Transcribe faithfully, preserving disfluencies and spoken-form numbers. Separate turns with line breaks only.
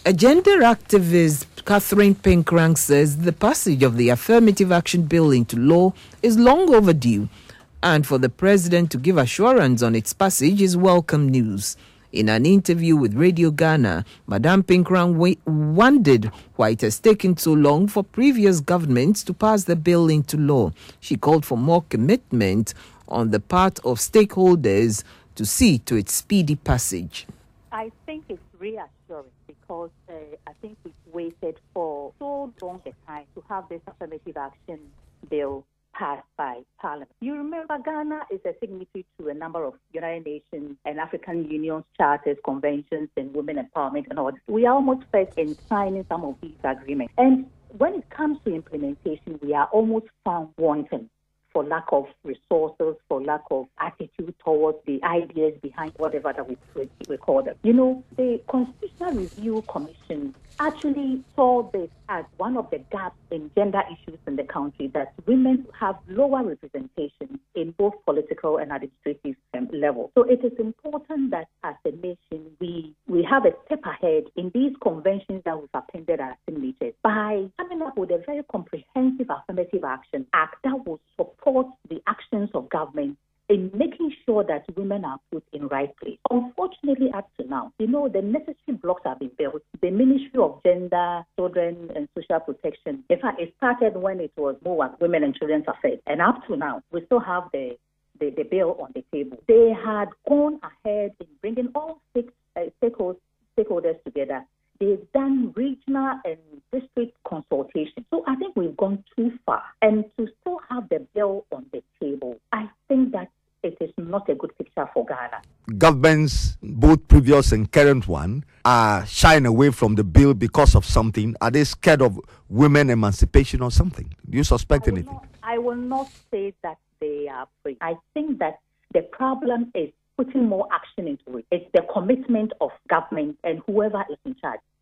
A gender activist, Catherine Pinkrang, says the passage of the Affirmative Action Bill into law is long overdue, and for the president to give assurance on its passage is welcome news. In an interview with Radio Ghana, Madame Pinkrang wondered why it has taken so long for previous governments to pass the bill into law. She called for more commitment on the part of stakeholders to see to its speedy passage.
I think it's reassuring because uh, I think we've waited for so long a time to have this affirmative action bill passed by Parliament. You remember Ghana is a signatory to a number of United Nations and African Union's charters, conventions, and women empowerment and all. We are almost first in signing some of these agreements. And when it comes to implementation, we are almost found wanting for lack of resources, for lack of attitude towards the ideas behind whatever that we, we call them. You know, the Constitutional Review Commission actually saw this as one of the gaps in gender issues in the country, that women have lower representation in both political and administrative um, levels. So it is important that as a nation, we, we have a step ahead in these conventions that we've appended as signatures by coming up with a very comprehensive affirmative action act that will support the actions of government in making sure that women are put in right place. Unfortunately, up to now, you know, the necessary blocks have been built. The Ministry of Gender, Children and Social Protection, in fact, it started when it was more Women and Children's Affairs. And up to now, we still have the, the, the bill on the table. They had gone ahead in bringing all six uh, stakeholders, stakeholders together. They've done regional and district consultation. So I think we've gone too far. And to still have the bill on the table, I think that it is not a good picture for Ghana.
Governments, both previous and current one, are shying away from the bill because of something. Are they scared of women emancipation or something? Do you suspect
I
anything?
Not, I will not say that they are free. I think that the problem is putting more action into it. It's the commitment of government and whoever is in charge.